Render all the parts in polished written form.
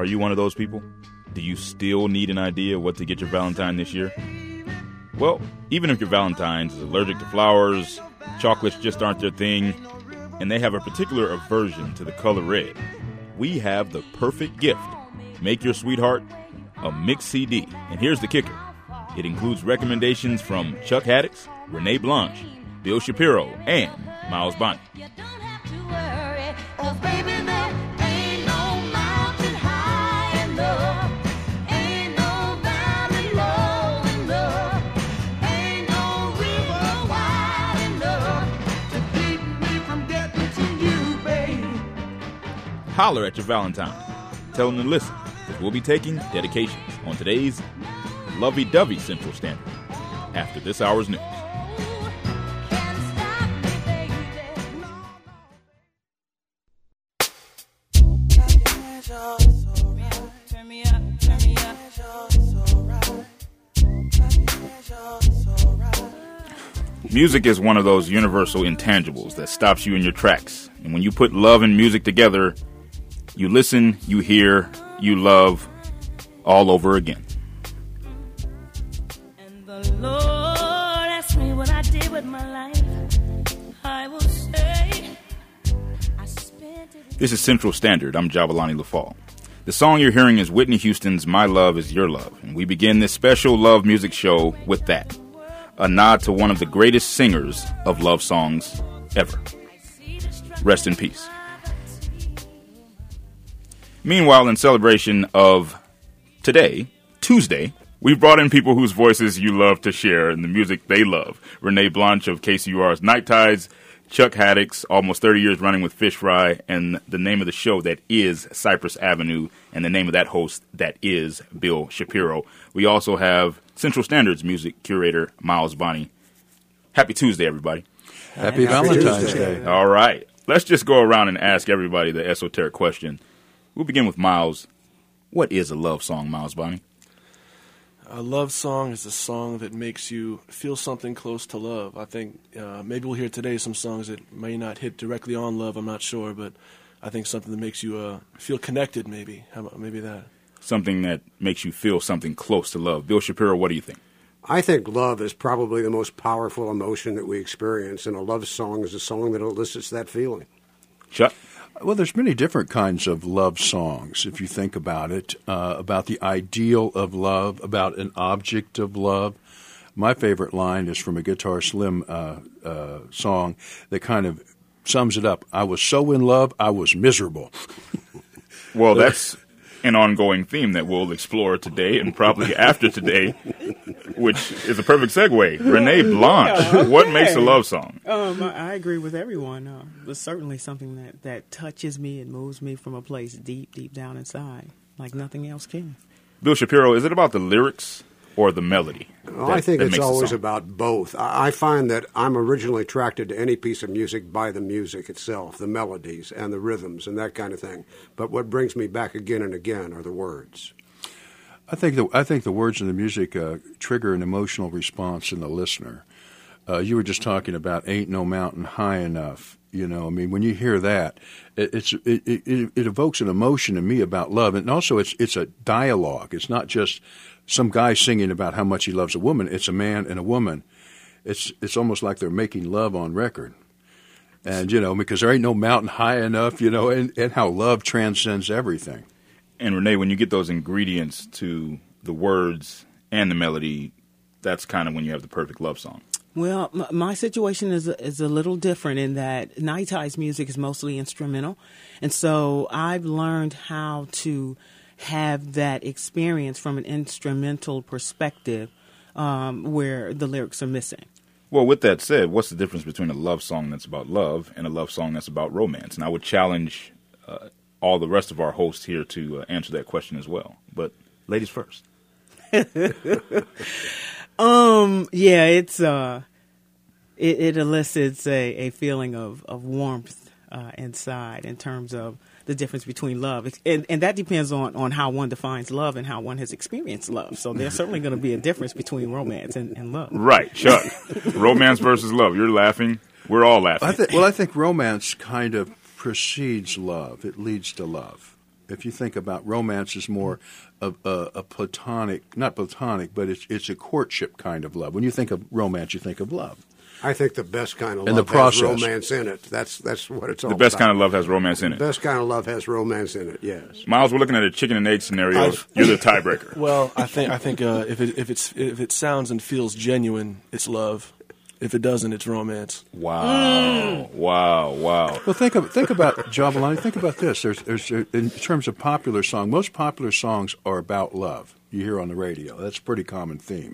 Are you one of those people? Do you still need an idea what to get your Valentine this year? Well, even if your Valentine's is allergic to flowers, chocolates just aren't their thing, and they have a particular aversion to the color red, we have the perfect gift. Make your sweetheart a mix CD. And here's the kicker. It includes recommendations from Chuck Haddix, Renee Blanche, Bill Shapiro, and Miles Bonny. Holler at your Valentine. Tell them to listen, because we'll be taking dedications on today's lovey-dovey Central Standard after this hour's news. Music is one of those universal intangibles that stops you in your tracks. And when you put love and music together, you listen, you hear, you love all over again. And the Lord asked me what I did with my life. I will say I spent it. This is Central Standard. I'm Jabalani LaFall. The song you're hearing is Whitney Houston's My Love Is Your Love. And we begin this special love music show with that. A nod to one of the greatest singers of love songs ever. Rest in peace. Meanwhile, in celebration of today, Tuesday, we've brought in people whose voices you love to share and the music they love. Renee Blanche of KCUR's Night Tides, Chuck Haddix, almost 30 years running with Fish Fry, and the name of the show that is Cypress Avenue, and the name of that host that is Bill Shapiro. We also have Central Standard's music curator, Miles Bonny. Happy Tuesday, everybody. Happy Valentine's Day. All right. Let's just go around and ask everybody the esoteric question. We'll begin with Miles. What is a love song, Miles Bonny? A love song is a song that makes you feel something close to love. I think maybe we'll hear today some songs that may not hit directly on love, I'm not sure, but I think something that makes you feel connected maybe. How about maybe that? Something that makes you feel something close to love. Bill Shapiro, what do you think? I think love is probably the most powerful emotion that we experience, and a love song is a song that elicits that feeling. Chuck? Well, there's many different kinds of love songs, if you think about it, about the ideal of love, about an object of love. My favorite line is from a Guitar Slim song that kind of sums it up. I was so in love, I was miserable. Well, that's an ongoing theme that we'll explore today and probably after today, which is a perfect segue. Renee Blanche, okay. What makes a love song? I agree with everyone. It's certainly something that touches me and moves me from a place deep, deep down inside, like nothing else can. Bill Shapiro, is it about the lyrics or the melody? I think it's always about both. I find that I'm originally attracted to any piece of music by the music itself, the melodies and the rhythms and that kind of thing. But what brings me back again and again are the words. I think the words and the music trigger an emotional response in the listener. You were just talking about "Ain't No Mountain High Enough." You know, I mean, when you hear that, it evokes an emotion in me about love, and also it's a dialogue. It's not just some guy singing about how much he loves a woman. It's a man and a woman. It's almost like they're making love on record, and you know, because there ain't no mountain high enough. You know, and how love transcends everything. And Renee, when you get those ingredients to the words and the melody, that's kind of when you have the perfect love song. Well, my situation is a little different in that Night Tides music is mostly instrumental. And so I've learned how to have that experience from an instrumental perspective where the lyrics are missing. Well, with that said, what's the difference between a love song that's about love and a love song that's about romance? And I would challenge all the rest of our hosts here to answer that question as well. But ladies first. Yeah, it elicits a feeling of warmth inside in terms of the difference between love. And that depends on how one defines love and how one has experienced love. So there's certainly going to be a difference between romance and love. Right, Chuck. Romance versus love. You're laughing. We're all laughing. I think romance kind of precedes love. It leads to love. if you think about romance as more of a platonic, not platonic, but it's a courtship kind of love. When you think of romance, you think of love. I think the best kind of And love the process. has romance in it. That's what it's all about. The best kind of love has romance in it. The best kind of love has romance in it, yes. Miles, we're looking at a chicken and egg scenario. You're the tiebreaker. Well, I think if it sounds and feels genuine, it's love. If it doesn't, it's romance. Wow. Wow. Well, think about Jabalani. Think about this. There's in terms of popular song, most popular songs are about love. You hear on the radio. That's a pretty common theme.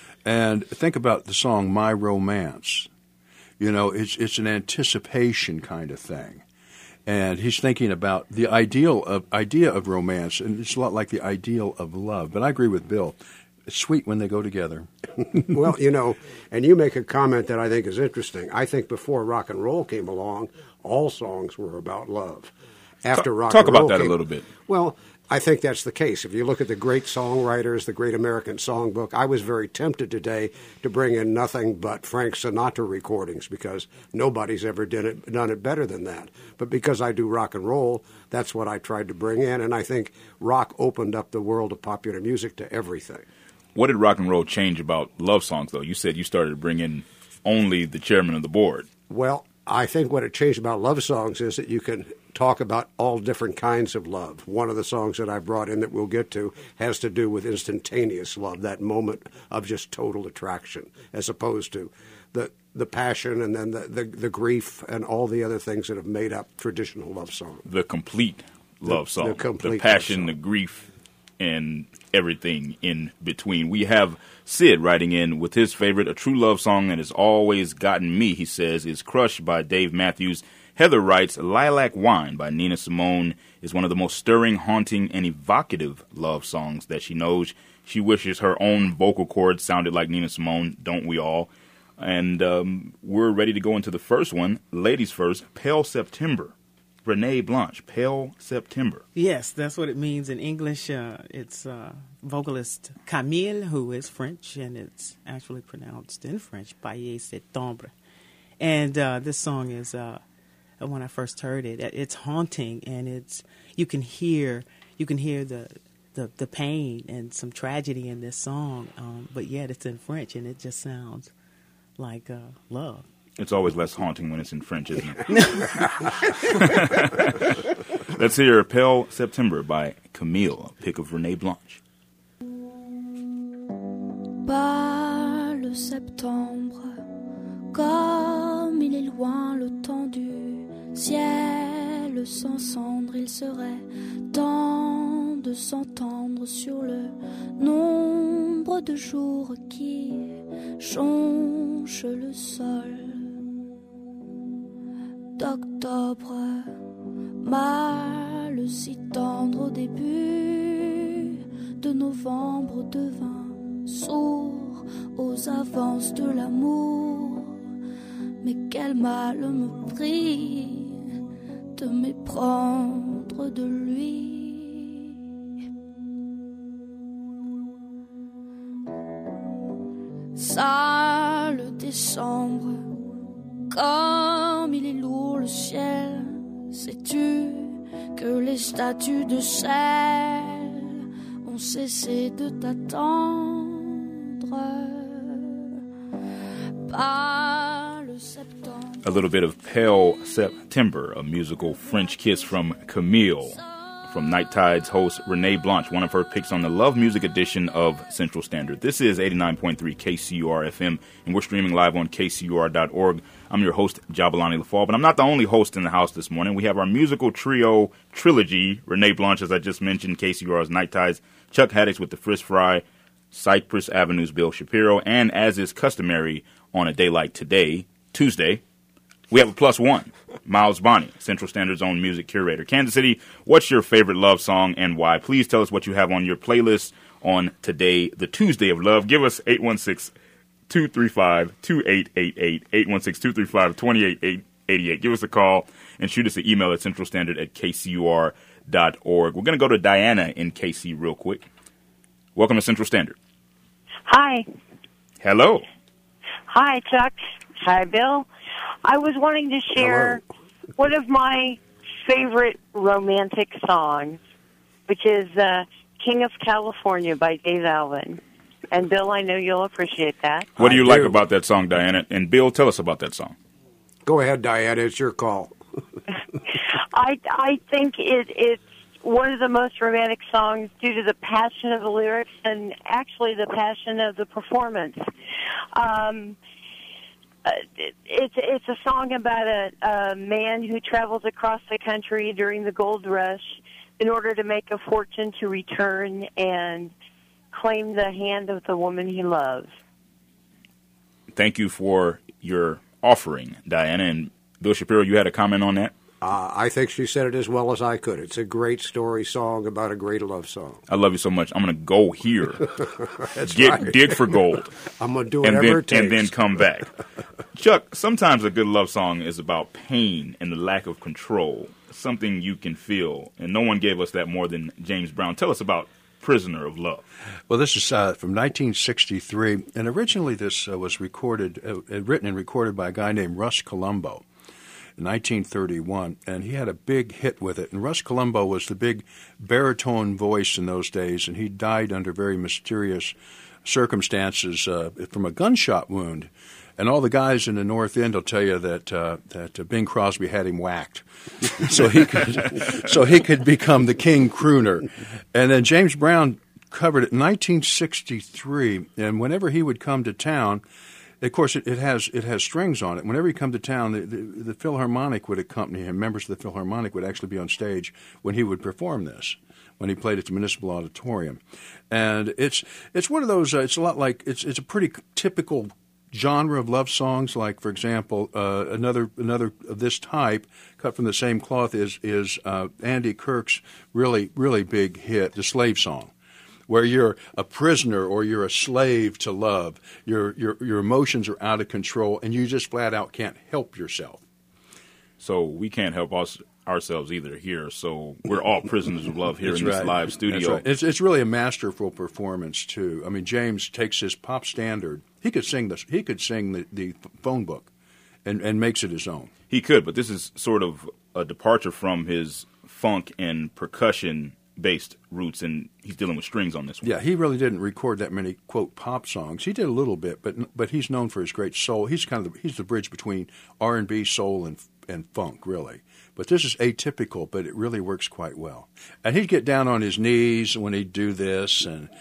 And think about the song "My Romance." You know, it's an anticipation kind of thing, and he's thinking about the idea of romance, and it's a lot like the ideal of love. But I agree with Bill. It's sweet when they go together. Well, you know, and you make a comment that I think is interesting. I think before rock and roll came along, all songs were about love. After rock talk and roll about that came, a little bit. Well, I think that's the case. If you look at the great songwriters, the Great American Songbook, I was very tempted today to bring in nothing but Frank Sinatra recordings because nobody's ever done it better than that. But because I do rock and roll, that's what I tried to bring in, and I think rock opened up the world of popular music to everything. What did rock and roll change about love songs, though? You said you started to bring in only the chairman of the board. Well, I think what it changed about love songs is that you can talk about all different kinds of love. One of the songs that I brought in that we'll get to has to do with instantaneous love, that moment of just total attraction, as opposed to the passion and then the grief and all the other things that have made up traditional love songs. The complete love song. The complete the passion, love song. the grief, and everything in between. We have Sid writing in with his favorite, a true love song that has always gotten me, he says, is Crush by Dave Matthews. Heather writes, Lilac Wine by Nina Simone is one of the most stirring, haunting, and evocative love songs that she knows. She wishes her own vocal cords sounded like Nina Simone, don't we all? And we're ready to go into the first one. Ladies first, Pale September. Renee Blanche, Pale September. Yes, that's what it means in English. It's vocalist Camille, who is French, and it's actually pronounced in French, Pale Septembre. And this song is, when I first heard it, it's haunting, and you can hear the pain and some tragedy in this song, but yet it's in French, and it just sounds like love. It's always less haunting when it's in French, isn't it? Let's hear Pale September by Camille, a pick of Renee Blanche. Pâle septembre, comme il est loin le temps du ciel sans cendre, il serait temps de s'entendre sur le nombre de jours qui jonchent le sol. D'octobre, mal si tendre au début de novembre devint sourd aux avances de l'amour. Mais quel mal me prit de m'éprendre de lui. Sale décembre, comme il est lourd le ciel, sais-tu que les statues de sel ont cessé de t'attendre? Pâle septembre. A little bit of Pale September, a musical French kiss from Camille, from Night Tides host Renee Blanche, one of her picks on the Love Music edition of Central Standard. This is 89.3 KCUR-FM, and we're streaming live on kcur.org. I'm your host, Jabalani LaFall, but I'm not the only host in the house this morning. We have our musical trio trilogy, Renee Blanche, as I just mentioned, KCUR's Night Tides, Chuck Haddix with the Frisk Fry, Cypress Avenue's Bill Shapiro, and as is customary on a day like today, Tuesday, we have a plus one, Miles Bonney, Central Standard's own music curator. Kansas City, what's your favorite love song and why? Please tell us what you have on your playlist on today, the Tuesday of Love. Give us 816-235-2888, 816-235-2888. Give us a call and shoot us an email at centralstandard@kcur.org. We're going to go to Diana in KC real quick. Welcome to Central Standard. Hi. Hello. Hi, Chuck. Hi, Bill. I was wanting to share one of my favorite romantic songs which is King of California by Dave Alvin. And Bill, I know you'll appreciate that. What do you like about that song, Diana? And Bill, tell us about that song. Go ahead, Diana. It's your call. I think it's one of the most romantic songs due to the passion of the lyrics and actually the passion of the performance. It's a song about a man who travels across the country during the gold rush in order to make a fortune to return and claim the hand of the woman he loves. Thank you for your offering, Diana. And Bill Shapiro, you had a comment on that? I think she said it as well as I could. It's a great story song about a great love song. I love you so much. I'm going to go here, right. dig for gold. I'm going to do whatever it takes. And then come back. Chuck, sometimes a good love song is about pain and the lack of control, something you can feel. And no one gave us that more than James Brown. Tell us about Prisoner of Love. Well, this is from 1963, and originally this was written and recorded by a guy named Russ Columbo in 1931, and he had a big hit with it. And Russ Columbo was the big baritone voice in those days, and he died under very mysterious circumstances from a gunshot wound. And all the guys in the North End will tell you that Bing Crosby had him whacked, so he could become the king crooner. And then James Brown covered it in 1963. And whenever he would come to town, of course it has strings on it. Whenever he come to town, the Philharmonic would accompany him. Members of the Philharmonic would actually be on stage when he would perform this, when he played at the Municipal Auditorium. And it's one of those. It's a lot like it's a pretty typical genre of love songs. Like, for example, another of this type, cut from the same cloth, is Andy Kirk's really big hit, The Slave Song, where you're a prisoner or you're a slave to love. Your emotions are out of control, and you just flat out can't help yourself. So we can't help ourselves either here. So we're all prisoners of love here in this live studio. That's right. It's really a masterful performance too. I mean, James takes his pop standard. He could sing this. He could sing the phone book, and makes it his own. He could, but this is sort of a departure from his funk and percussion-based roots, and he's dealing with strings on this one. Yeah, he really didn't record that many quote pop songs. He did a little bit, but he's known for his great soul. He's he's the bridge between R&B, soul, and funk, really. But this is atypical, but it really works quite well. And he'd get down on his knees when he'd do this, and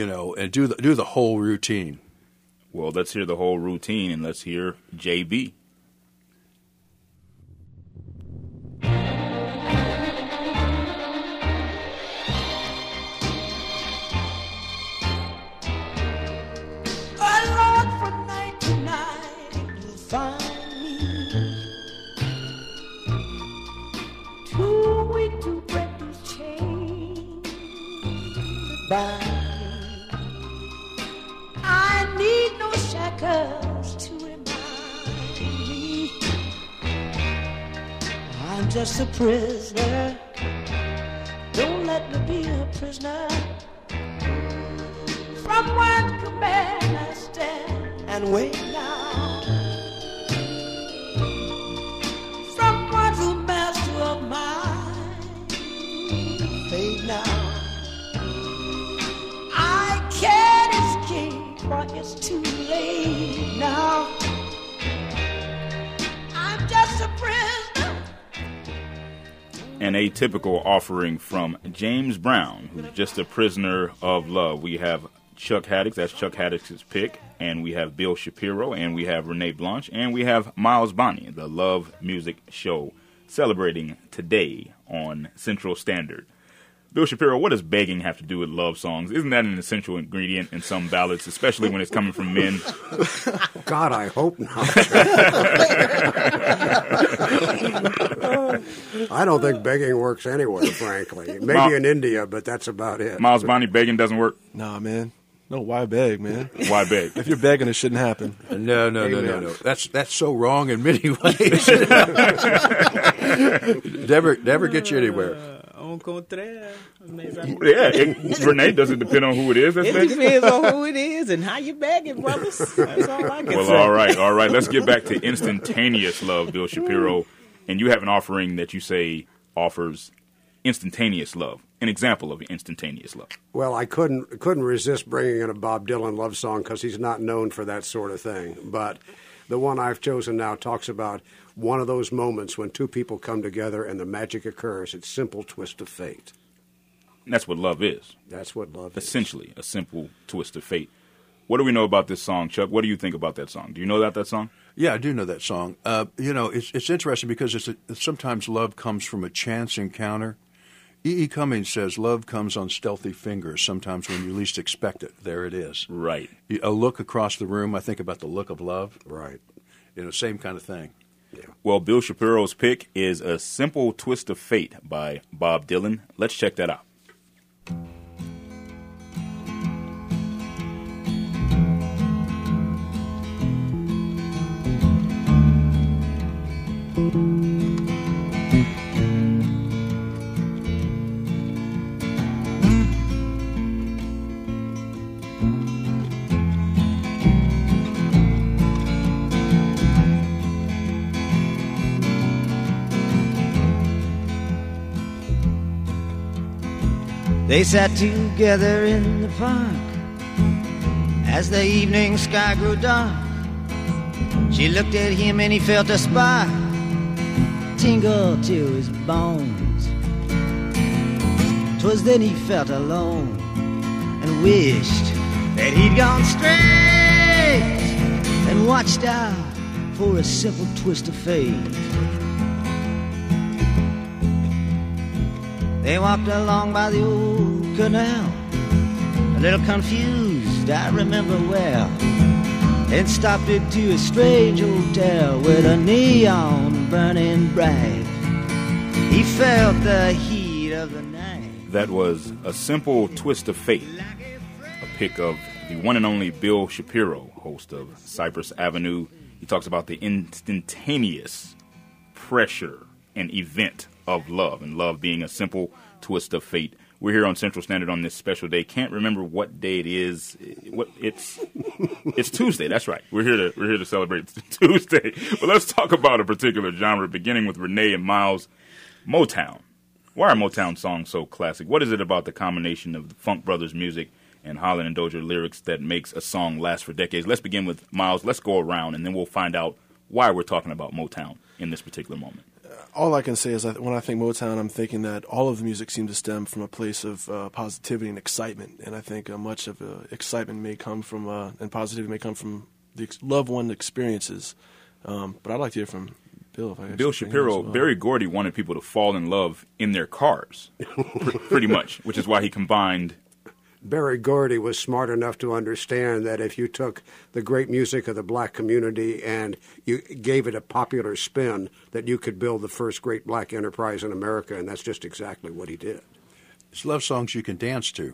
do the whole routine. Well, let's hear the whole routine, and let's hear JB. I need no shackles to remind me I'm just a prisoner. Don't let me be a prisoner. From one command I stand and wait now. From one's master of mine, fade now. Can't escape, for it's too late now. I'm just a prisoner. An atypical offering from James Brown, who's just a prisoner of love. We have Chuck Haddix, that's Chuck Haddix's pick, and we have Bill Shapiro, and we have Renee Blanche, and we have Miles Bonney, the Love Music Show, celebrating today on Central Standard. Bill Shapiro, what does begging have to do with love songs? Isn't that an essential ingredient in some ballads, especially when it's coming from men? God, I hope not. I don't think begging works anywhere, frankly. Maybe in India, but that's about it. Miles Bonney, begging doesn't work? Nah, man. No, why beg, man? Why beg? If you're begging, it shouldn't happen. No. That's so wrong in many ways. Never get you anywhere. Renee, does it depend on who it is that's begging? It depends on who it is and how you begging, brothers. That's all I can say. Well, all right. Let's get back to instantaneous love, Bill Shapiro. And you have an offering that you say offers instantaneous love, an example of instantaneous love. Well, I couldn't resist bringing in a Bob Dylan love song because he's not known for that sort of thing. But the one I've chosen now talks about one of those moments when two people come together and the magic occurs. It's Simple Twist of Fate. And that's what love is. That's what love is. Essentially, a simple twist of fate. What do we know about this song, Chuck? What do you think about that song? Do you know that song? Yeah, I do know that song. It's interesting because sometimes love comes from a chance encounter. E.E. Cummings says love comes on stealthy fingers, sometimes when you least expect it. There it is. Right. A look across the room, I think about the look of love. Right. Same kind of thing. Yeah. Well, Bill Shapiro's pick is A Simple Twist of Fate by Bob Dylan. Let's check that out. They sat together in the park as the evening sky grew dark. She looked at him and he felt a spark tingle to his bones. 'Twas then he felt alone and wished that he'd gone straight and watched out for a simple twist of fate. They walked along by the old canal, a little confused, I remember well, and stopped into a strange hotel with a neon burning bright. He felt the heat of the night. That was A Simple Twist of Fate, a pick of the one and only Bill Shapiro, host of Cypress Avenue. He talks about the instantaneous pressure and event of love, and love being a simple twist of fate. We're here on Central Standard on this special day. Can't remember what day it is. It's Tuesday. That's right. We're here to celebrate Tuesday. But let's talk about a particular genre, beginning with Renee and Miles. Motown. Why are Motown songs so classic? What is it about the combination of the Funk Brothers music and Holland and Dozier lyrics that makes a song last for decades? Let's begin with Miles. Let's go around, and then we'll find out why we're talking about Motown in this particular moment. All I can say is that when I think Motown, I'm thinking that all of the music seems to stem from a place of positivity and excitement. And I think much of excitement may come from, and positivity may come from the loved one experiences. But I'd like to hear from Bill. Bill Shapiro, well. Berry Gordy wanted people to fall in love in their cars, pretty much, which is why he combined. Berry Gordy was smart enough to understand that if you took the great music of the black community and you gave it a popular spin, that you could build the first great black enterprise in America, and that's just exactly what he did. It's love songs you can dance to.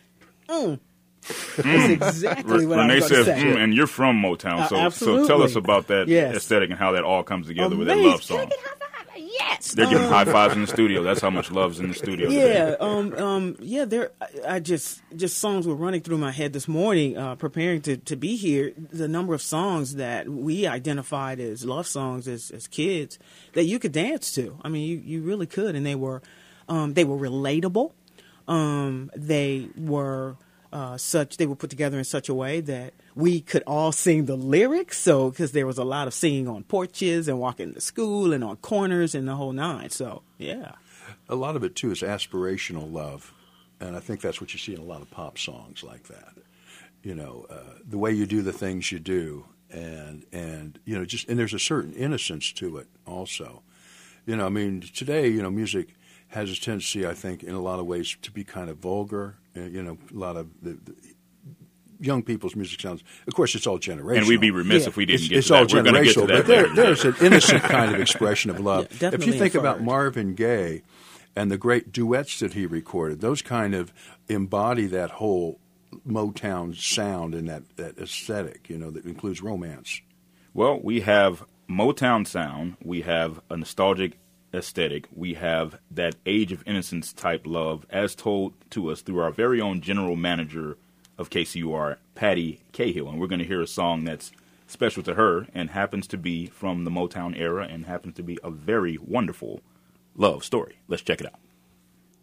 That's exactly what Renee I was going to say. And you're from Motown, so tell us about that aesthetic and how that all comes together with that love song. Yes, they're giving high fives in the studio. That's how much love's in the studio. There. I just songs were running through my head this morning, preparing to be here. The number of songs that we identified as love songs as kids that you could dance to. I mean, you really could, and they were relatable. They were they were put together in such a way that we could all sing the lyrics. So, because there was a lot of singing on porches and walking to school and on corners and the whole nine. So, yeah. A lot of it, too, is aspirational love. And I think that's what you see in a lot of pop songs like that. The way you do the things you do. And there's a certain innocence to it also. Today, music has a tendency, I think, in a lot of ways to be kind of vulgar. A lot of the young people's music sounds. Of course, it's all generational. And we'd be remiss if we didn't get it's to that. It's all generational, get to that but there's an innocent kind of expression of love. Yeah, if you think about Marvin Gaye and the great duets that he recorded, those kind of embody that whole Motown sound and that aesthetic, that includes romance. Well, we have Motown sound. We have a nostalgic aesthetic. We have that age of innocence type love as told to us through our very own general manager of KCUR, Patty Cahill. And we're going to hear a song that's special to her and happens to be from the Motown era and happens to be a very wonderful love story. Let's check it out.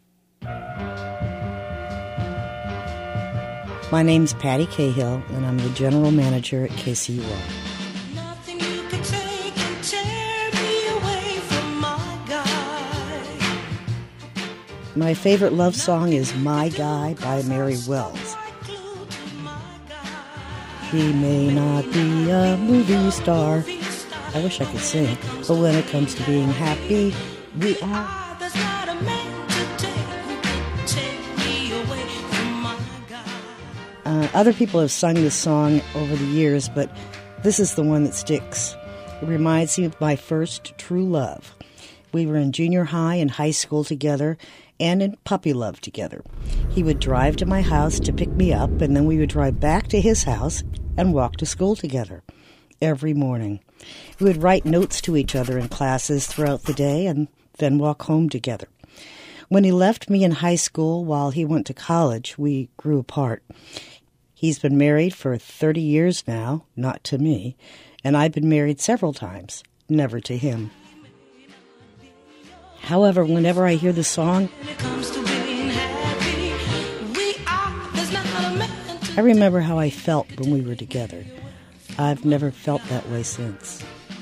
My name's Patty Cahill, and I'm the general manager at KCUR. Nothing you can take can tear me away from my guy. My favorite love song is My Guy by Mary Wells. He may not be a movie star. I wish I could sing, but when it comes to being happy, we are. There's not a man today who can take me away from my guy. Other people have sung this song over the years, but this is the one that sticks. It reminds me of my first true love. We were in junior high and high school together, and in puppy love together. He would drive to my house to pick me up, and then we would drive back to his house and walk to school together every morning. We would write notes to each other in classes throughout the day and then walk home together. When he left me in high school while he went to college, we grew apart. He's been married for 30 years now, not to me, and I've been married several times, never to him. However, whenever I hear the song, I remember how I felt when we were together. I've never felt that way since.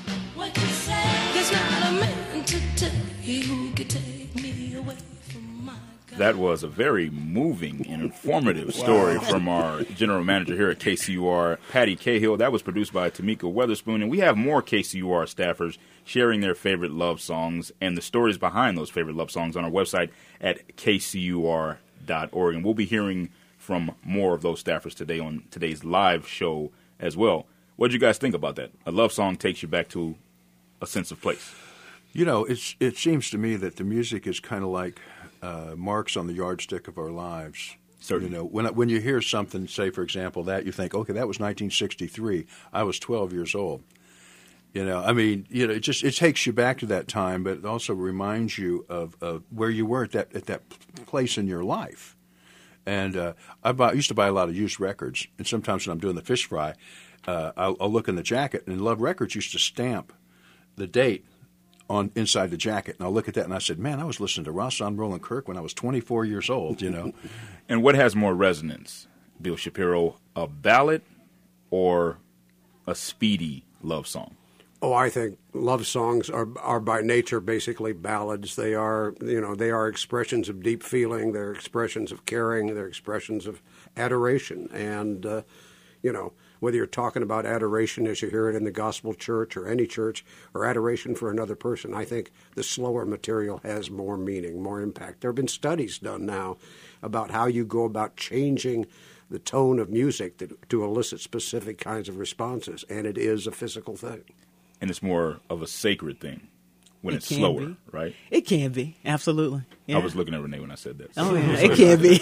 That was a very moving and informative story from our general manager here at KCUR, Patty Cahill. That was produced by Tamika Weatherspoon, and we have more KCUR staffers sharing their favorite love songs and the stories behind those favorite love songs on our website at kcur.org. And we'll be hearing from more of those staffers today on today's live show as well. What did you guys think about that? A love song takes you back to a sense of place. You know, it seems to me that the music is kind of like marks on the yardstick of our lives. Certainly. You know, when you hear something, say, for example, that you think, okay, that was 1963. I was 12 years old. You know, I mean, you know, it takes you back to that time, but it also reminds you of where you were at that place in your life. And I used to buy a lot of used records, and sometimes when I'm doing the fish fry, I'll look in the jacket, and Love Records used to stamp the date on inside the jacket, and I'll look at that, and I said, man, I was listening to Rahsaan Roland Kirk when I was 24 years old, you know. And what has more resonance, Bill Shapiro, a ballad or a speedy love song? Oh, I think love songs are by nature basically ballads. They are, they are expressions of deep feeling. They're expressions of caring. They're expressions of adoration. And, whether you're talking about adoration as you hear it in the gospel church or any church, or adoration for another person, I think the slower material has more meaning, more impact. There have been studies done now about how you go about changing the tone of music to elicit specific kinds of responses, and it is a physical thing. And it's more of a sacred thing when it's slower, right? It can be, absolutely. Yeah. I was looking at Renee when I said that. So. Oh, yeah, it can be.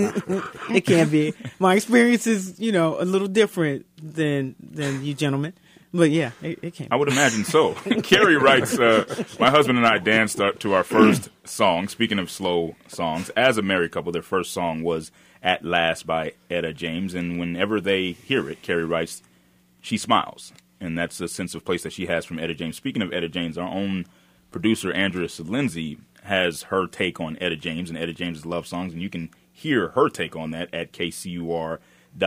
It can be. My experience is, a little different than you gentlemen. But, yeah, it can be. I would imagine so. Carrie writes, my husband and I danced to our first song. Speaking of slow songs, as a married couple, their first song was At Last by Etta James. And whenever they hear it, Carrie writes, she smiles. And that's a sense of place that she has from Etta James. Speaking of Etta James, our own producer, Andrea Lindsay, has her take on Etta James and Etta James' love songs, and you can hear her take on that at kcur.org.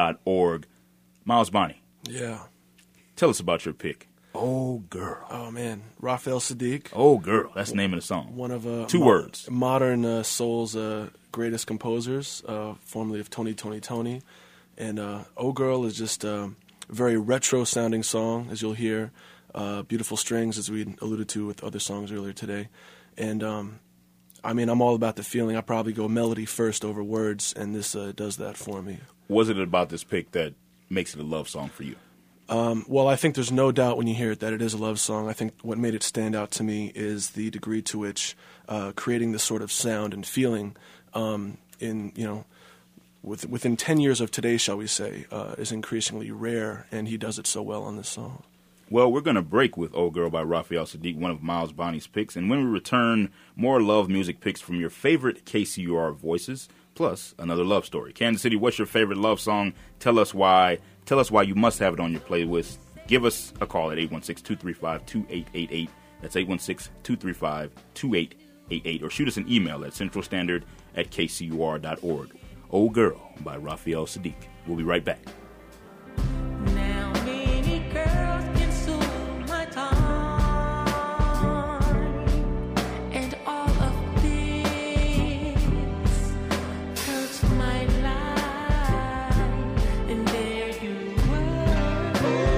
Miles Bonney. Yeah. Tell us about your pick. Oh, Girl. Oh, man. Raphael Saadiq. Oh, Girl. That's the name of the song. One of two words. Modern soul's greatest composers, formerly of Tony. And Oh, Girl is just very retro-sounding song, as you'll hear. Beautiful strings, as we alluded to with other songs earlier today. And, I'm all about the feeling. I probably go melody first over words, and this does that for me. Was it about this pick that makes it a love song for you? Well, I think there's no doubt when you hear it that it is a love song. I think what made it stand out to me is the degree to which creating this sort of sound and feeling within 10 years of today, shall we say, is increasingly rare, and he does it so well on this song. Well, we're going to break with Oh Girl by Raphael Saadiq, one of Miles Bonney's picks. And when we return, more love music picks from your favorite KCUR voices, plus another love story. Kansas City, what's your favorite love song? Tell us why. Tell us why you must have it on your playlist. Give us a call at 816-235-2888. That's 816-235-2888. Or shoot us an email at centralstandard@kcur.org. Oh Girl by Raphael Sadiq. We'll be right back. Now many girls consume my time, and all of this hurts my life. And there you were,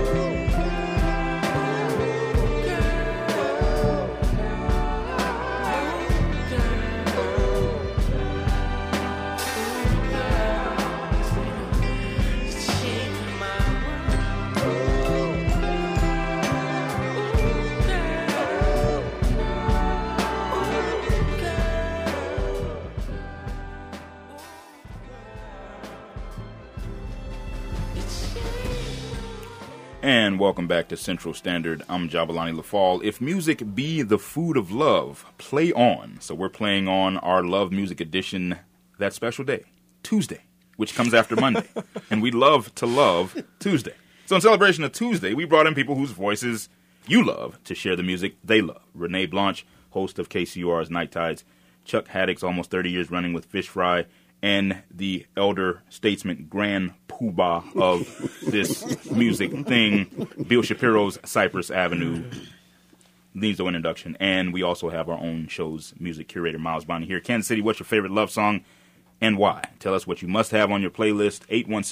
And welcome back to Central Standard. I'm Jabalani LaFall. If music be the food of love, play on. So we're playing on our Love Music Edition that special day, Tuesday, which comes after Monday. And we love to love Tuesday. So in celebration of Tuesday, we brought in people whose voices you love to share the music they love. Renee Blanche, host of KCUR's Night Tides. Chuck Haddix, almost 30 years running with Fish Fry. And the elder statesman, grand poobah of this music thing, Bill Shapiro's Cypress Avenue, needs no introduction. And we also have our own show's music curator, Miles Bonney here. Kansas City, what's your favorite love song and why? Tell us what you must have on your playlist,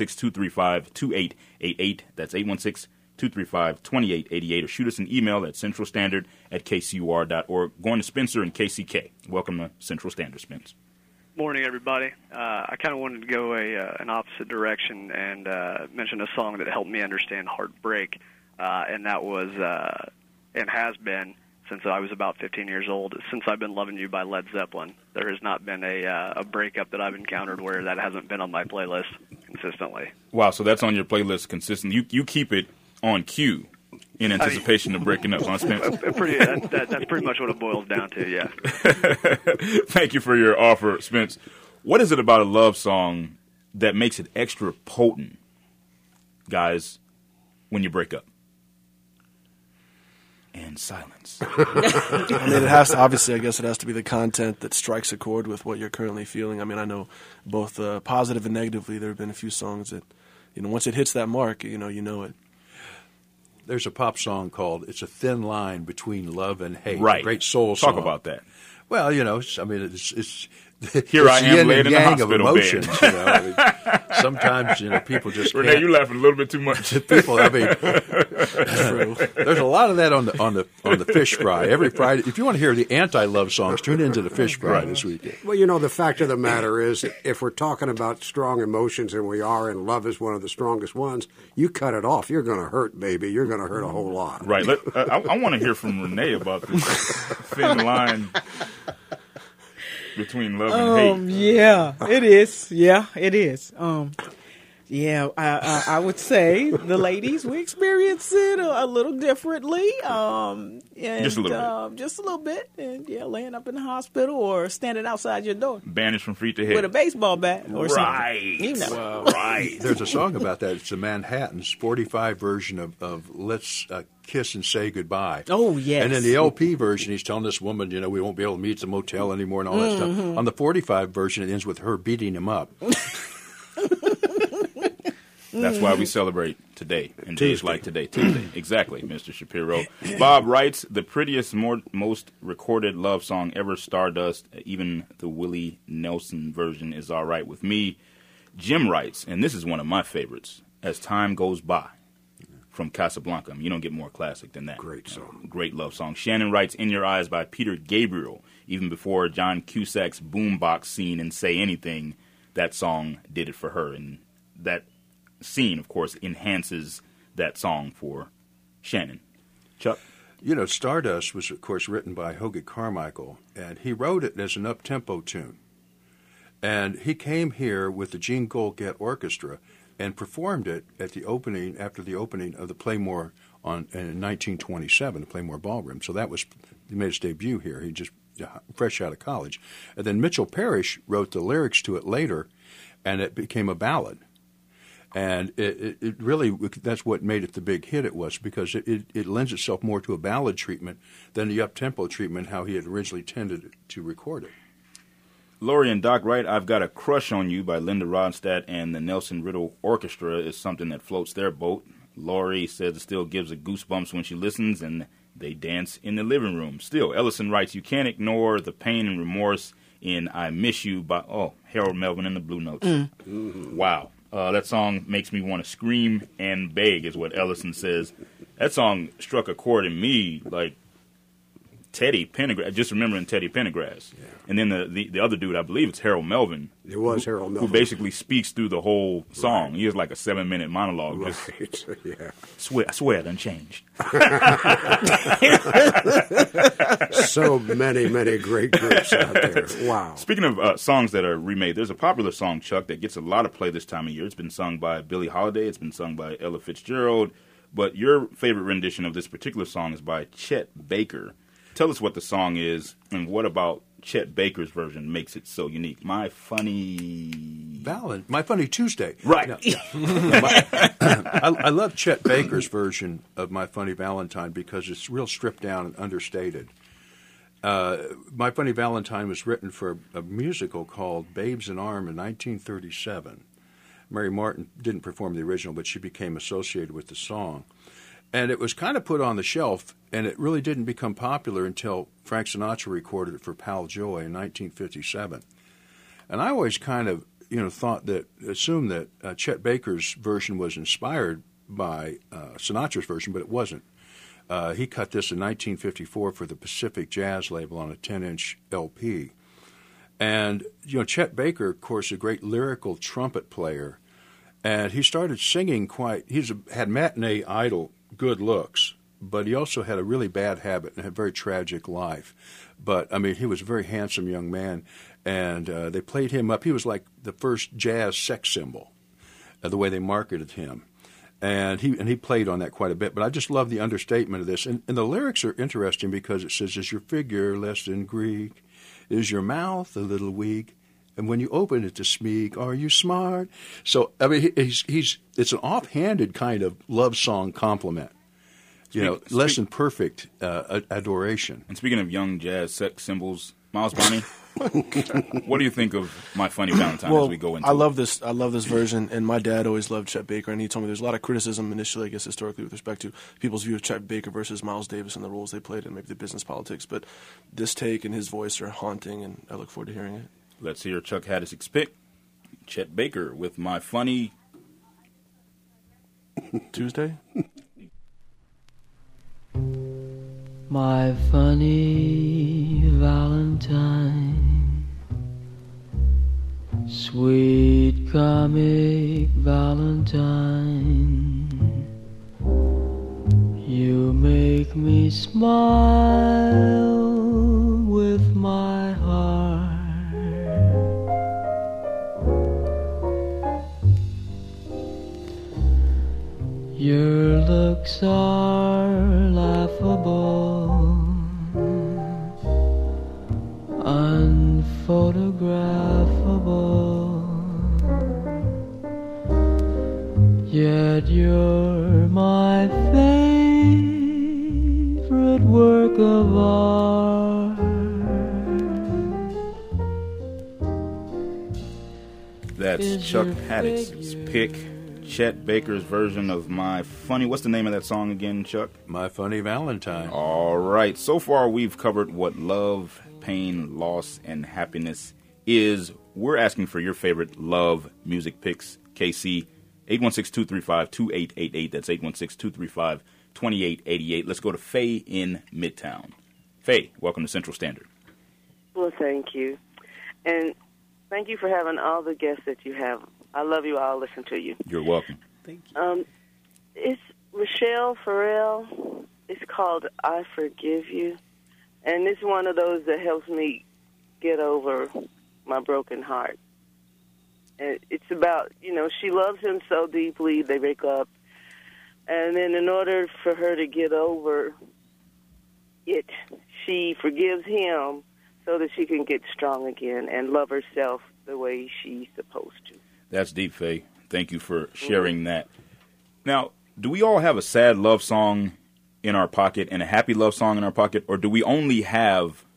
816-235-2888. That's 816-235-2888. Or shoot us an email at centralstandard@kcur.org. Going to Spencer and KCK. Welcome to Central Standard, Spence. Morning, everybody. I kind of wanted to go an opposite direction and mention a song that helped me understand heartbreak, and that was and has been since I was about 15 years old. Since I've been Loving You by Led Zeppelin, there has not been a breakup that I've encountered where that hasn't been on my playlist consistently. Wow, so that's on your playlist consistently. You keep it on cue in anticipation of breaking up, huh, Spence? That's pretty much what it boils down to, yeah. Thank you for your offer, Spence. What is it about a love song that makes it extra potent, guys, when you break up? And silence. I mean, it has to, obviously, I guess it has to be the content that strikes a chord with what you're currently feeling. I mean, I know both positive and negatively, there have been a few songs that, once it hits that mark, you know it. There's a pop song called "It's a Thin Line Between Love and Hate." Right. A great soul song. Talk about that. Well, it's here it's I am yin laying and in the yang hospital of emotions. bed. I mean, sometimes people just Renee, can't. you laughing a little bit too much. People, I mean, there's a lot of that on the Fish Fry every Friday. If you want to hear the anti-love songs, tune into the Fish Fry this weekend. Well, the fact of the matter is, if we're talking about strong emotions, and we are, and love is one of the strongest ones, you cut it off, you're going to hurt, baby. You're going to hurt a whole lot. Right. I want to hear from Renee about this thin line between love and hate. Yeah, it is. Yeah, it is. I would say the ladies, we experience it a little differently. And, just a little bit. Just a little bit. And, laying up in the hospital or standing outside your door. Banished from feet to head. With a baseball bat or something. Wow. Right. There's a song about that. It's the Manhattans 45 version of Let's Kiss and Say Goodbye. Oh, yes. And in the LP version, he's telling this woman, we won't be able to meet at the motel anymore and all that stuff. On the 45 version, it ends with her beating him up. That's why we celebrate today and days like today, Tuesday. Exactly, Mr. Shapiro. Bob writes, the prettiest, most recorded love song ever, Stardust. Even the Willie Nelson version is all right with me. Jim writes, and this is one of my favorites, As Time Goes By, from Casablanca. You don't get more classic than that. Great song. Great love song. Shannon writes, In Your Eyes by Peter Gabriel. Even before John Cusack's boombox scene in Say Anything, that song did it for her. And that scene, of course, enhances that song for Shannon. Chuck? Stardust was, of course, written by Hoagy Carmichael, and he wrote it as an up-tempo tune. And he came here with the Gene Golgett Orchestra and performed it at the opening, after the opening of the Playmore in 1927, the Playmore Ballroom. So he made his debut here. He just fresh out of college. And then Mitchell Parrish wrote the lyrics to it later, and it became a ballad. And it really, that's what made it the big hit it was, because it lends itself more to a ballad treatment than the up-tempo treatment, how he had originally tended to record it. Lori and Doc Wright, I've Got a Crush on You by Linda Ronstadt and the Nelson Riddle Orchestra is something that floats their boat. Lori says it still gives her goosebumps when she listens, and they dance in the living room. Still, Ellison writes, you can't ignore the pain and remorse in I Miss You by, Harold Melvin and the Blue Notes. Wow. That song makes me want to scream and beg, is what Ellison says. That song struck a chord in me like Teddy Pendergrass, just remembering Teddy Pendergrass. Yeah. And then the other dude, I believe it's Harold Melvin. It was Harold Melvin. Who basically speaks through the whole song. Right. He has like a 7-minute monologue. Right, just, yeah. I swear it done changed. So many great groups out there. Wow. Speaking of songs that are remade, there's a popular song, Chuck, that gets a lot of play this time of year. It's been sung by Billie Holiday. It's been sung by Ella Fitzgerald. But your favorite rendition of this particular song is by Chet Baker. Tell us what the song is, and what about Chet Baker's version makes it so unique? My Funny Tuesday. Right. No, yeah. I love Chet Baker's version of My Funny Valentine because it's real stripped down and understated. My Funny Valentine was written for a musical called Babes in Arms in 1937. Mary Martin didn't perform the original, but she became associated with the song. And it was kind of put on the shelf, and it really didn't become popular until Frank Sinatra recorded it for Pal Joy in 1957. And I always kind of, assumed that Chet Baker's version was inspired by Sinatra's version, but it wasn't. He cut this in 1954 for the Pacific Jazz label on a 10-inch LP. And, Chet Baker, of course, a great lyrical trumpet player, and he started singing had matinee idol good looks, but he also had a really bad habit and had a very tragic life. But, he was a very handsome young man, and they played him up. He was like the first jazz sex symbol, the way they marketed him. And he played on that quite a bit. But I just love the understatement of this. And the lyrics are interesting because it says, is your figure less than Greek? Is your mouth a little weak? And when you open it to speak, are you smart? So, it's an offhanded kind of love song compliment. Less than perfect adoration. And speaking of young jazz sex symbols, Miles Bonney, what do you think of My Funny Valentine as we go into I love this version, and my dad always loved Chet Baker, and he told me there's a lot of criticism initially, I guess, historically, with respect to people's view of Chet Baker versus Miles Davis and the roles they played and maybe the business politics. But this take and his voice are haunting, and I look forward to hearing it. Let's hear Chuck Haddis's pick, Chet Baker, with My Funny Tuesday. My funny Valentine, sweet comic Valentine, you make me smile with my heart. Your looks are laughable, unphotographable, yet you're my favorite work of art. That's Chuck Haddis's pick, Chet Baker's version of My Funny. What's the name of that song again, Chuck? My Funny Valentine. All right. So far, we've covered what love, pain, loss, and happiness is. We're asking for your favorite love music picks. KC, 816-235-2888. That's 816-235-2888. Let's go to Faye in Midtown. Faye, welcome to Central Standard. Well, thank you. And thank you for having all the guests that you have. I love you all. Listen to you. You're welcome. Thank you. It's Michelle Farrell. It's called I Forgive You. And it's one of those that helps me get over my broken heart. And it's about, she loves him so deeply, they break up. And then in order for her to get over it, she forgives him so that she can get strong again and love herself the way she's supposed to. That's deep, Faye. Thank you for sharing that. Now, do we all have a sad love song in our pocket and a happy love song in our pocket, or do we only have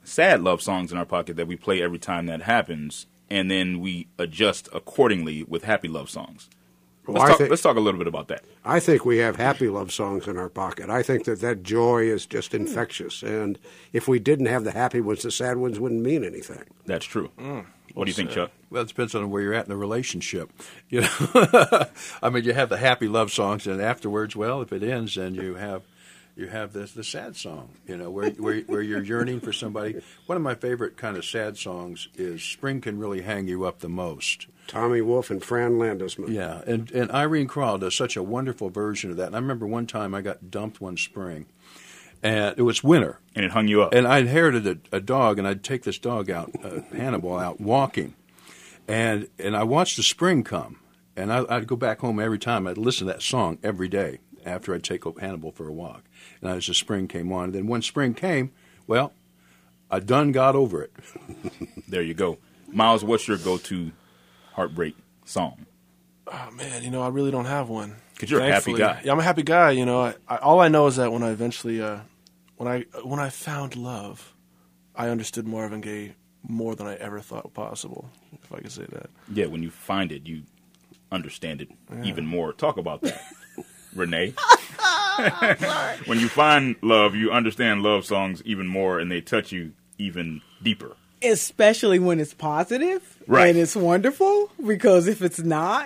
sad love songs in our pocket that we play every time that happens, and then we adjust accordingly with happy love songs. Well, Let's talk a little bit about that. I think we have happy love songs in our pocket. I think that joy is just infectious. And if we didn't have the happy ones, the sad ones wouldn't mean anything. That's true. What do you think, Chuck? Well, it depends on where you're at in the relationship. You know, I mean, you have the happy love songs, and afterwards, well, if it ends, then you have the sad song. You know, where you're yearning for somebody. One of my favorite kind of sad songs is "Spring Can Really Hang You Up the Most." Tommy Wolfe and Fran Landesman. Yeah, and Irene Krall does such a wonderful version of that. And I remember one time I got dumped one spring, and it was winter. And it hung you up. And I inherited a dog, and I'd take this dog out, Hannibal, out walking. And I watched the spring come. And I'd go back home every time. I'd listen to that song every day after I'd take Hannibal for a walk. And as the spring came on, and then when spring came, well, I done got over it. There you go. Miles, what's your go-to heartbreak song? Oh, man, you know, I really don't have one. Because you're Thankfully. a happy guy. Yeah, I'm a happy guy. You know, all I know is that when I eventually, when I found love, I understood Marvin Gaye more than I ever thought possible, if I could say that. Yeah, when you find it, you understand it even more. Talk about that, Renee. When you find love, you understand love songs even more, and they touch you even deeper. Especially when it's positive Right. and it's wonderful, because if it's not,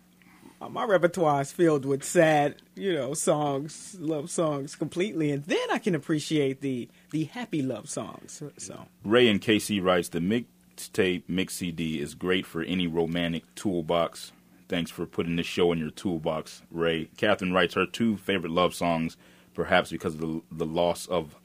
my repertoire is filled with sad, songs, love songs completely, and then I can appreciate the happy love songs. So Ray and KC writes, the mixtape mix CD is great for any romantic toolbox. Thanks for putting this show in your toolbox, Ray. Catherine writes her two favorite love songs, perhaps because of the loss of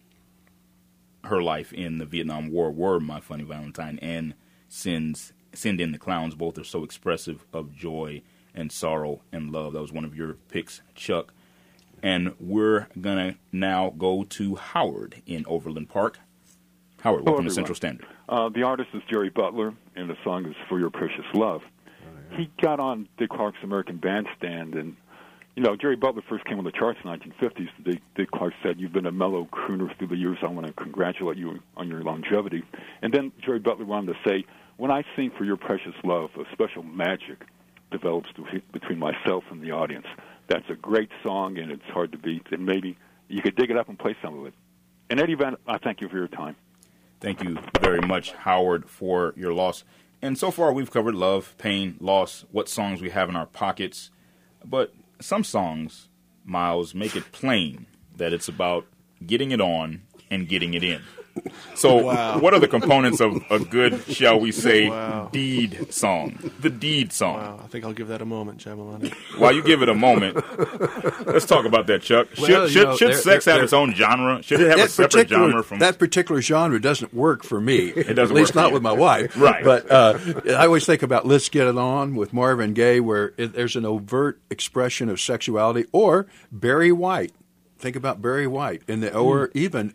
her life in the Vietnam War, were My Funny Valentine and Send in the Clowns. Both are so expressive of joy and sorrow and love. That was one of your picks, Chuck. And we're going to now go to Howard in Overland Park. Howard, welcome to Central Standard. The artist is Jerry Butler, and the song is For Your Precious Love. He got on Dick Clark's American Bandstand, and, Jerry Butler first came on the charts in the 1950s. Dick Clark said, "You've been a mellow crooner through the years. I want to congratulate you on your longevity." And then Jerry Butler wanted to say, "When I sing For Your Precious Love, a special magic develops between myself and the audience. That's a great song, and it's hard to beat, and maybe you could dig it up and play some of it." In any event, I thank you for your time. Thank you very much, Howard, for your loss. And so far, we've covered love, pain, loss, what songs we have in our pockets. But some songs, Miles, make it plain that it's about getting it on and getting it in. So what are the components of a good, shall we say, deed song? The deed song. Wow, I think I'll give that a moment, Jamalani. While you give it a moment, let's talk about that, Chuck. Should sex have its own genre? Should it have a separate genre from that particular genre? Doesn't work for me. It doesn't at least work not with my wife. Right. But I always think about "Let's Get It On" with Marvin Gaye, where there's an overt expression of sexuality, or Barry White. Think about Barry White, or even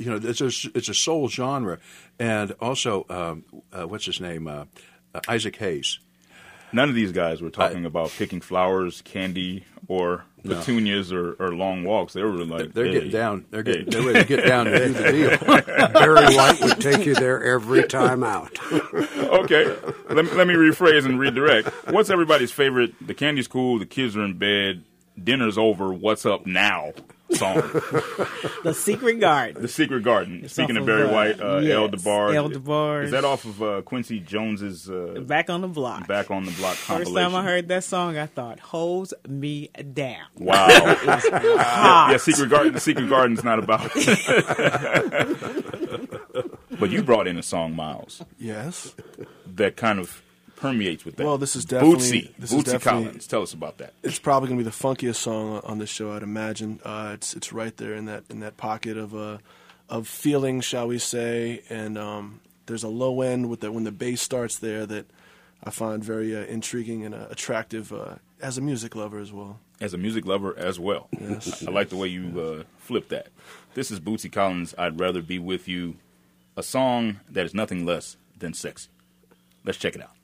it's a soul genre, and also what's his name, Isaac Hayes. None of these guys were talking about picking flowers, candy, or petunias, or long walks. They were like, they're getting down. They're ready to get down and do the deal. Barry White would take you there every time out. Okay, let me rephrase and redirect. What's everybody's favorite? The candy's cool. The kids are in bed. Dinner's over. What's up now? Song. The Secret Garden. The Secret Garden. It's Speaking of off Barry of, White, El DeBarge. El DeBarge. Is that off of Quincy Jones's Back on the Block? Back on the Block First compilation? time I heard that song, I thought, "Hose me down." Wow. Yeah, Secret Garden. The Secret Garden's not about. But you brought in a song, Miles. Yes. That kind of permeates with that. Well, this is definitely Bootsy Collins. Tell us about that. It's probably going to be the funkiest song on this show, I'd imagine. It's right there in that pocket of feeling, shall we say, and there's a low end when the bass starts there that I find very intriguing and attractive as a music lover as well. As a music lover as well. Yes. I like the way you flip that. This is Bootsy Collins, I'd Rather Be With You, a song that is nothing less than sexy. Let's check it out.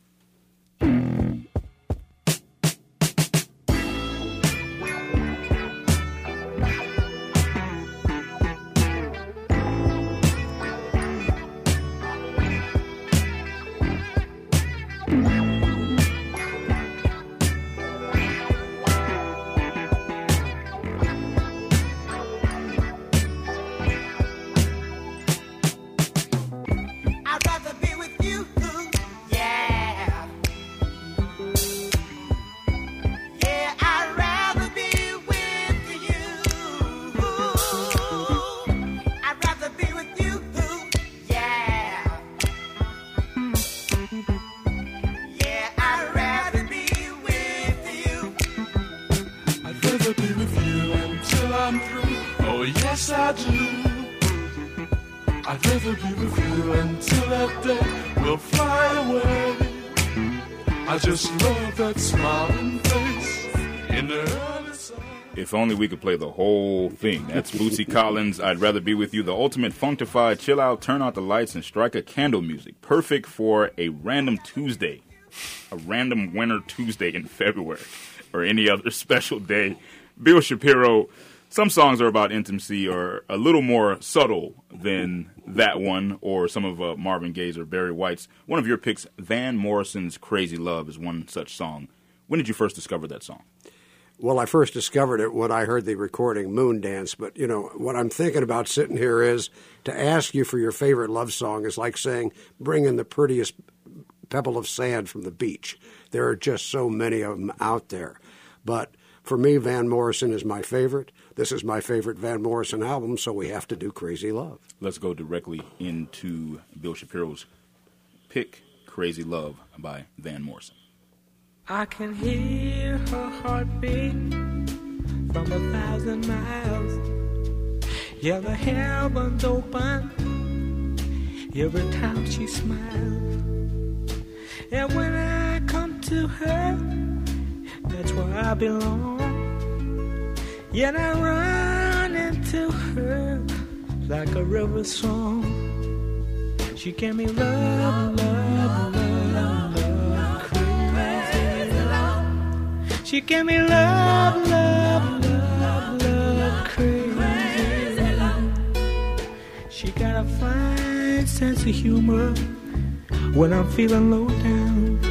yes I do. I'd rather be with you until that day will fly away. I just love that smiling face in the early sun. If only we could play the whole thing. That's Bootsy Collins, I'd Rather Be With You, the ultimate functified, chill out, turn out the lights, and strike a candle music. Perfect for a random Tuesday, a random winter Tuesday in February, or any other special day. Bill Shapiro, some songs are about intimacy or a little more subtle than that one, or some of Marvin Gaye's or Barry White's. One of your picks, Van Morrison's Crazy Love, is one such song. When did you first discover that song? Well, I first discovered it when I heard the recording Moon Dance. But, you know, what I'm thinking about sitting here is to ask you for your favorite love song is like saying, bring in the prettiest pebble of sand from the beach. There are just so many of them out there. But for me, Van Morrison is my favorite. This is my favorite Van Morrison album, so we have to do Crazy Love. Let's go directly into Bill Shapiro's pick, Crazy Love by Van Morrison. I can hear her heartbeat from 1,000 miles. Yeah, the heavens open every time she smiles. And when I come to her, that's where I belong. Yet I run into her like a river song. She gave me love, love, love, love, crazy love. She gave me love, love, love, love, crazy love. She got a fine sense of humor when I'm feeling low down.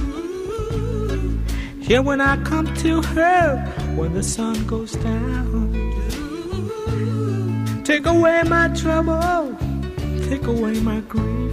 Yeah, when I come to her, when the sun goes down. Take away my trouble, take away my grief,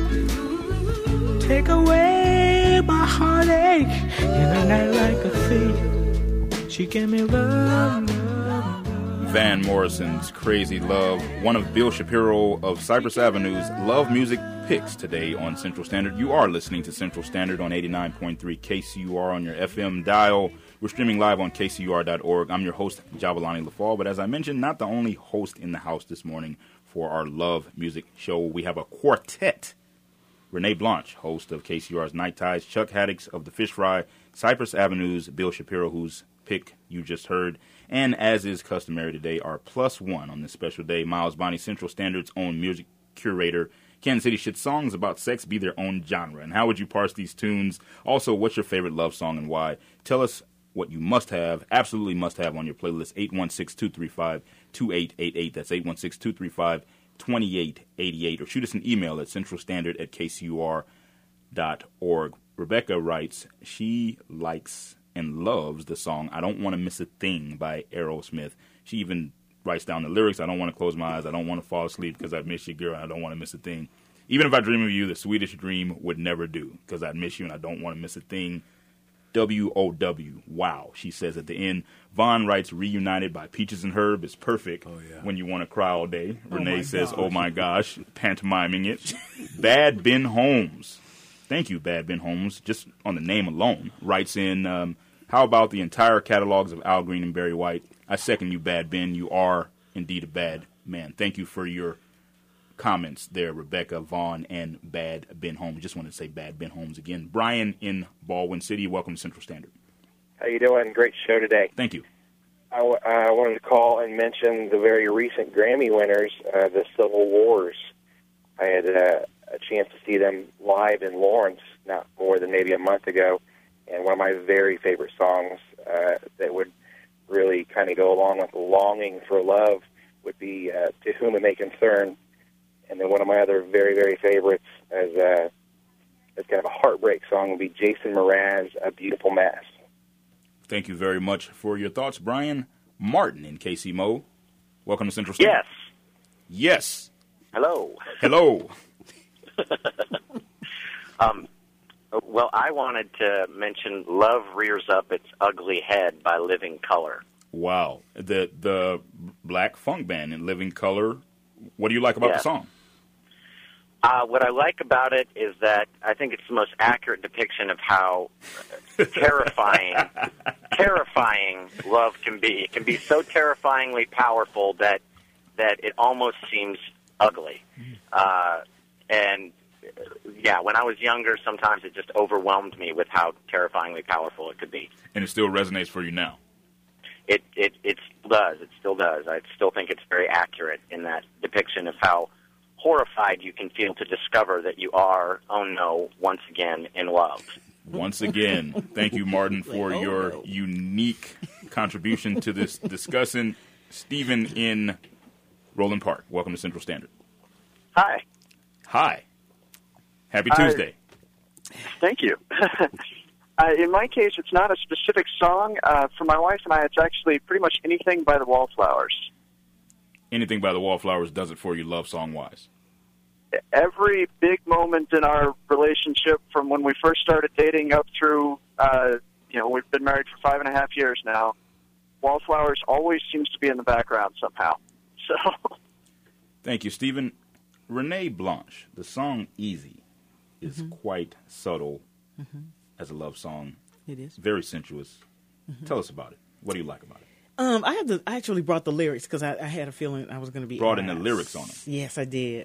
take away my heartache in a night like a thief. She gave me love, love, love. Van Morrison's Crazy Love, one of Bill Shapiro of Cypress Avenue's Love Music picks today on Central Standard. You are listening to Central Standard on 89.3 KCUR on your FM dial. We're streaming live on kcur.org. I'm your host, Jabalani Lafal, but as I mentioned, not the only host in the house this morning for our Love Music show. We have a quartet. Renee Blanche, host of KCUR's Night Tides, Chuck Haddix of The Fish Fry, Cypress Avenue's Bill Shapiro, whose pick you just heard, and as is customary today, our plus one on this special day, Miles Bonney, Central Standard's own music curator. Kansas City should songs about sex be their own genre? And how would you parse these tunes? Also, what's your favorite love song and why? Tell us what you must have, absolutely must have on your playlist, 816-235-2888. That's 816-235-2888. Or shoot us an email at centralstandard@kcur.org. Rebecca writes, she likes and loves the song I Don't Want to Miss a Thing by Aerosmith. She even writes down the lyrics, I don't want to close my eyes, I don't want to fall asleep because I'd miss you, girl, I don't want to miss a thing. Even if I dream of you, the sweetest dream would never do because I'd miss you and I don't want to miss a thing. W-O-W, wow, she says at the end. Vaughn writes, Reunited by Peaches and Herb is perfect when you want to cry all day. Renee says, oh my gosh, pantomiming it. Bad Ben Holmes, thank you, Bad Ben Holmes, just on the name alone, writes in, how about the entire catalogs of Al Green and Barry White? I second you, Bad Ben. You are indeed a bad man. Thank you for your comments there, Rebecca, Vaughn, and Bad Ben Holmes. Just wanted to say Bad Ben Holmes again. Brian in Baldwin City, welcome to Central Standard. How you doing? Great show today. Thank you. I wanted to call and mention the very recent Grammy winners, the Civil Wars. I had a chance to see them live in Lawrence not more than maybe a month ago, and one of my very favorite songs that would really kind of go along with the longing for love would be To Whom It May Concern. And then one of my other very, very favorites as kind of a heartbreak song would be Jason Mraz, A Beautiful Mess. Thank you very much for your thoughts. Brian Martin in KC Mo. Welcome to Central Standard. Yes. Yes. Hello. Hello. Well, I wanted to mention Love Rears Up Its Ugly Head by Living Colour. Wow. The black funk band in Living Colour. What do you like about the song? What I like about it is that I think it's the most accurate depiction of how terrifying love can be. It can be so terrifyingly powerful that that it almost seems ugly. And yeah, when I was younger, sometimes it just overwhelmed me with how terrifyingly powerful it could be. And it still resonates for you now. It does. It still does. I still think it's very accurate in that depiction of how horrified you can feel to discover that you are, oh no, once again in love. Once again, thank you, Martin, for your unique contribution to this discussion. Stephen in Roland Park, welcome to Central Standard. Hi. Hi. Happy Tuesday. Thank you. In my case, it's not a specific song. For my wife and I, it's actually pretty much anything by the Wallflowers. Anything by the Wallflowers does it for you, love song-wise? Every big moment in our relationship, from when we first started dating up through, we've been married for 5.5 years now, Wallflowers always seems to be in the background somehow. So, thank you, Stephen. Renee Blanche, the song Easy is quite subtle as a love song. It is. Very sensuous. Tell us about it. What do you like about it? I actually brought the lyrics because I had a feeling I was going to be brought in the lyrics on it. Yes, I did.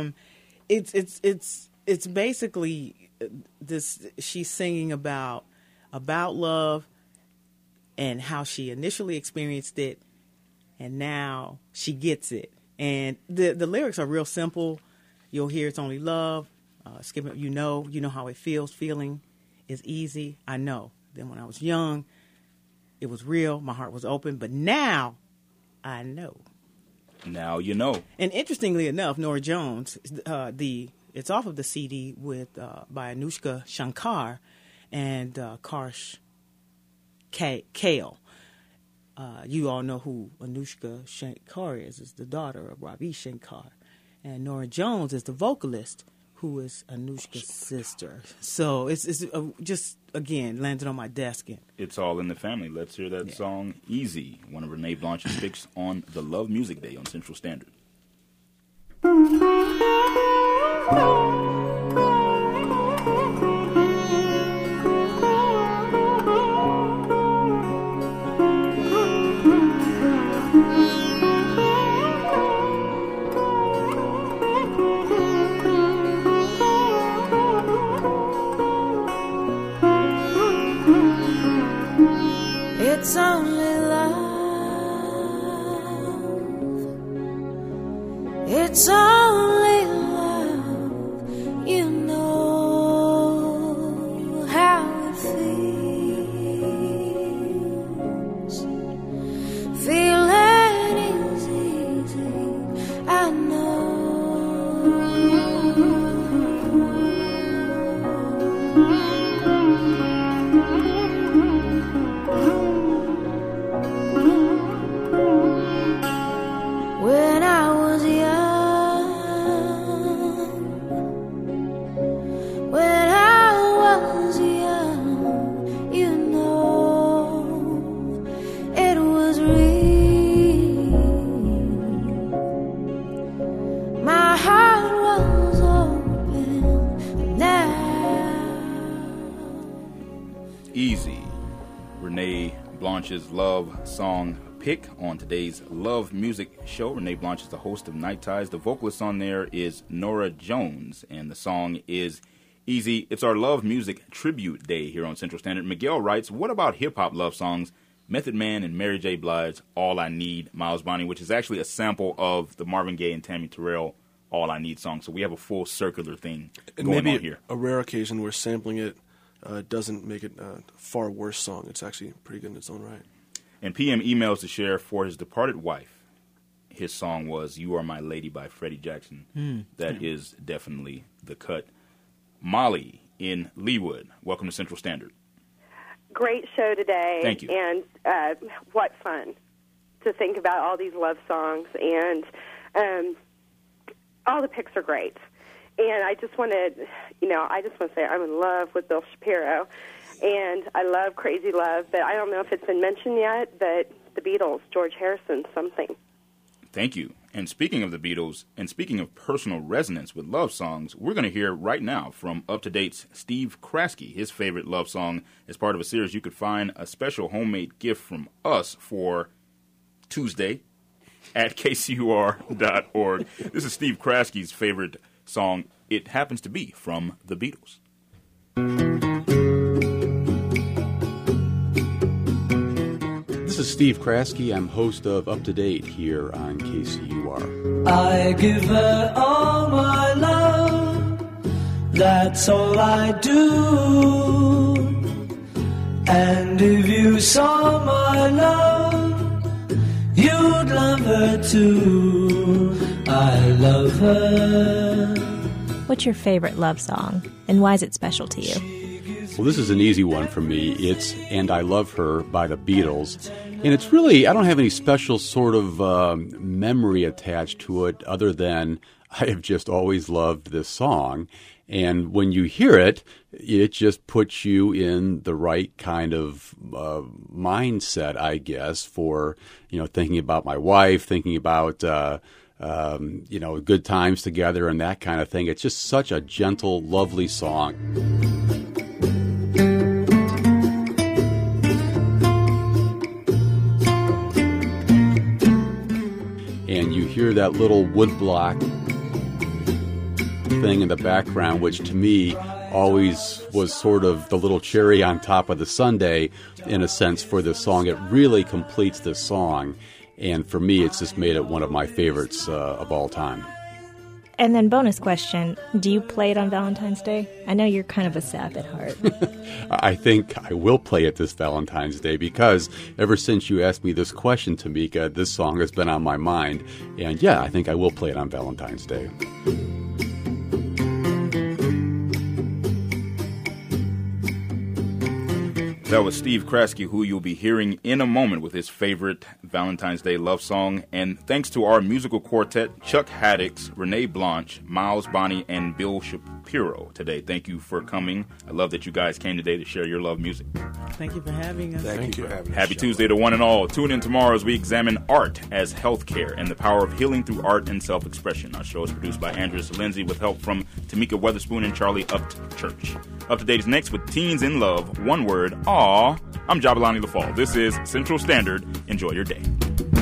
It's basically this. She's singing about love and how she initially experienced it, and now she gets it. And the lyrics are real simple. You'll hear it's only love. Skip it. You know how it feels. Feeling is easy. I know. Then when I was young, it was real. My heart was open. But now, I know. Now you know. And interestingly enough, Norah Jones, it's off of the CD by Anushka Shankar and Karsh Kale. You all know who Anushka Shankar is. It's the daughter of Ravi Shankar. And Norah Jones is the vocalist who is Anushka's sister. So it's just, again, landed on my desk. It's all in the family. Let's hear that song, Easy, one of Renee Blanche's picks on the Love Music Day on Central Standard. It's only love. It's only love. You know how it feels. Feeling is easy. I know. When I was young, you know, it was real. My heart was open now. Easy, Renee Blanche's love song pick on today's Love Music Show. Renee Blanche is the host of Night Ties. The vocalist on there is Norah Jones, and the song is Easy. It's our Love Music Tribute Day here on Central Standard. Miguel writes, what about hip-hop love songs? Method Man and Mary J. Blige's All I Need, Miles Bonny, which is actually a sample of the Marvin Gaye and Tammy Terrell All I Need song. So we have a full circular thing going on here. A rare occasion where sampling it doesn't make it a far worse song. It's actually pretty good in its own right. And PM emails to share for his departed wife. His song was You Are My Lady by Freddie Jackson. That is definitely the cut. Molly in Leawood, welcome to Central Standard. Great show today. Thank you. And what fun to think about all these love songs. And all the picks are great. And I just want to say I'm in love with Bill Shapiro. And I love Crazy Love, but I don't know if it's been mentioned yet, but the Beatles, George Harrison, something. Thank you. And speaking of the Beatles, and speaking of personal resonance with love songs, we're going to hear right now from Up to Date's Steve Kraske, his favorite love song. As part of a series, you could find a special homemade gift from us for Tuesday. at kcur.org. This is Steve Kraski's favorite song. It happens to be from the Beatles. This is Steve Kraski. I'm host of Up to Date here on KCUR. I give her all my love, that's all I do. And if you saw my love, you'd love her too. I love her. What's your favorite love song, and why is it special to you? Well, this is an easy one for me. It's And I Love Her by the Beatles. And it's really, I don't have any special sort of memory attached to it other than I have just always loved this song. And when you hear it, it just puts you in the right kind of mindset, I guess, for, thinking about my wife, thinking about, good times together and that kind of thing. It's just such a gentle, lovely song. And you hear that little woodblock thing in the background, which to me always was sort of the little cherry on top of the sundae, in a sense, for this song. It really completes this song. And for me, it's just made it one of my favorites of all time. And then bonus question, do you play it on Valentine's Day? I know you're kind of a sap at heart. I think I will play it this Valentine's Day because ever since you asked me this question, Tamika, this song has been on my mind. And yeah, I think I will play it on Valentine's Day. That was Steve Kraski, who you'll be hearing in a moment with his favorite Valentine's Day love song. And thanks to our musical quartet, Chuck Haddix, Renee Blanche, Miles Bonney, and Bill Shapiro today. Thank you for coming. I love that you guys came today to share your love music. Thank you for having us. Thank you for having us. Happy Tuesday to one and all. Tune in tomorrow as we examine art as healthcare and the power of healing through art and self-expression. Our show is produced by Andreas Lindsay with help from Tamika Weatherspoon and Charlie Upchurch. Up to Date is next with Teens in Love. One word, Aw. I'm Jabalani LaFall. This is Central Standard. Enjoy your day.